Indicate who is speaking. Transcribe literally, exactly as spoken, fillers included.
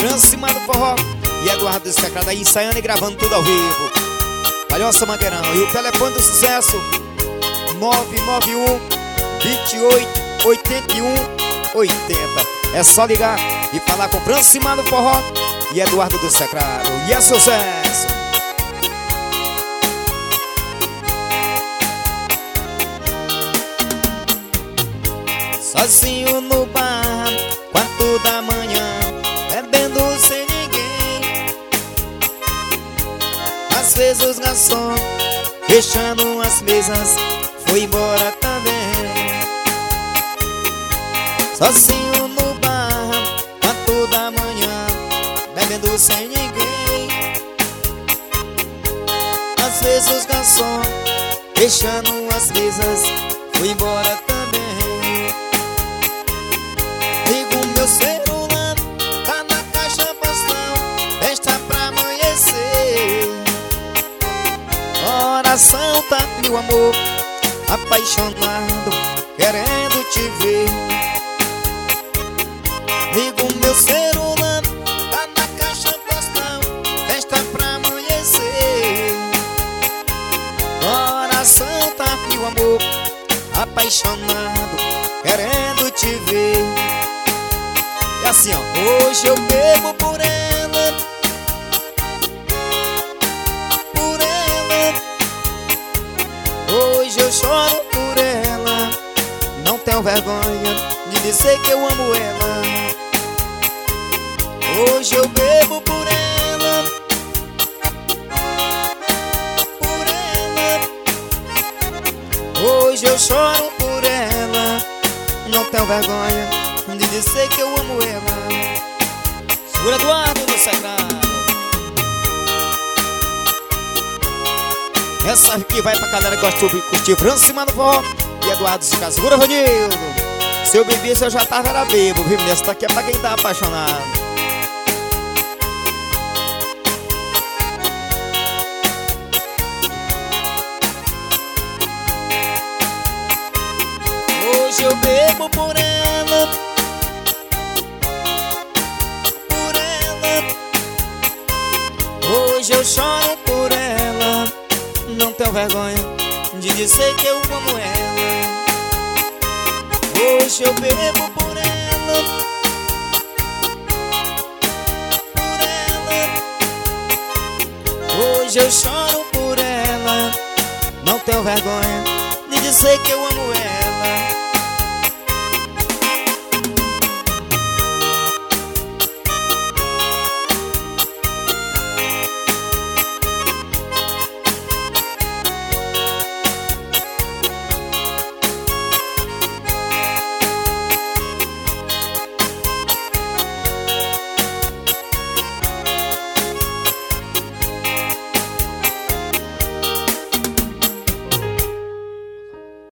Speaker 1: Francimar do Forró e Eduardo Destacado aí ensaiando e gravando tudo ao vivo. Palhoça Mangueirão. E o telefone do sucesso nove nove um, dois oito, oito um, oito zero. É só ligar e falar com Francimar do Forró e Eduardo Destacado. E é sucesso. Sozinho no bar, quatro da manhã, bebendo sem ninguém. Às vezes os garçons fechando as mesas, foi embora também. Sozinho no bar, quatro da manhã, bebendo sem ninguém. Às vezes os garçons fechando as mesas, foi embora também. Ligo meu celular, tá na caixa postal, festa pra amanhecer. Coração tá, meu amor, apaixonado, querendo te ver. Ligo meu celular, tá na caixa postal, festa pra amanhecer. Coração tá, meu amor, apaixonado, querendo te ver. E assim ó, hoje eu bebo por ela, por ela. Hoje eu choro por ela, não tenho vergonha de dizer que eu amo ela. Hoje eu bebo por ela, por ela. Hoje eu choro por ela, não tenho vergonha de dizer que eu amo ela. Segura Eduardo do Sagrado. Essa aqui vai pra galera que gosta de curtir Francimar do Forró e Eduardo se casa. Segura, Vanildo. Se eu bebesse eu já tava era bebo, viu? Essa daqui é pra quem tá apaixonado. Hoje eu bebo por ela, por ela. Hoje eu choro por ela, não tenho vergonha de dizer que eu amo ela. Hoje eu bebo por ela, por ela. Hoje eu choro por ela, não tenho vergonha de dizer que eu amo ela.